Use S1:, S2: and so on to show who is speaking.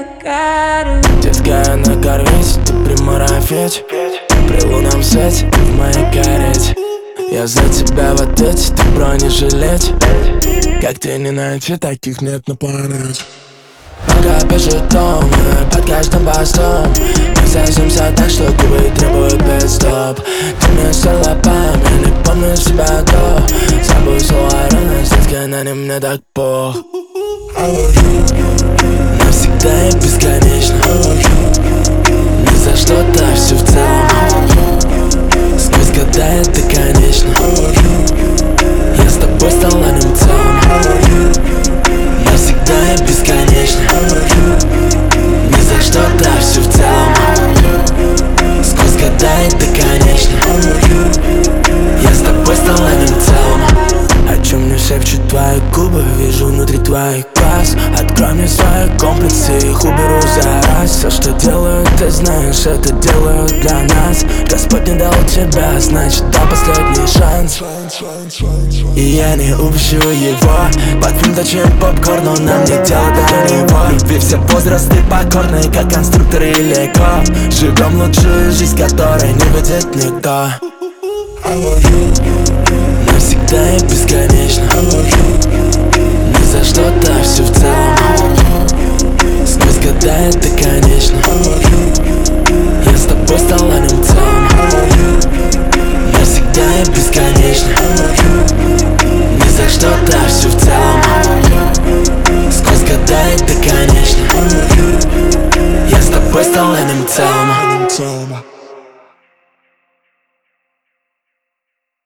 S1: Детка, я на корвете, ты примарафеть. При лунном свете ты в моей карете. Я за тебя в ответе, ты бронежилет. Как ты не найти, таких нет на планете. Пока бежит дом, под каждым постом мы сосемся так, что губы требуют пит-стоп. Ты мне стерла память, не помню себя до. Забыл слова рано, детка, на нем мне так пох. Навсегда и бесконечно. Ни за что-то, все в целом. Сквозь года это конечно. Я с тобой стал одним целым. Навсегда и бесконечно. Ни за что-то, все в целом. Сквозь года это конечно. Я с тобой стал одним целым. О чем мне шепчут твои губы, вижу внутри твоих глаз. Открой мне свои комплексы, их уберу за раз. Все, что делаю, ты знаешь, это делаю для нас. Господь не дал тебя, значит дал последний шанс. И я не упущу его. Под фильм точим попкорн, но нам не дело до него. Любви все возрасты покорны, как конструкторы и лего. Живем лучшую жизнь, которой не видит никто. Навсегда и бесконечно. Ни за что-то, все в целом. Сквозь года это конечно. Я с тобой стал одним целым. Навсегда и бесконечно. Ни за что-то, все в целом. Сквозь года это конечно. Я с тобой стал одним целым.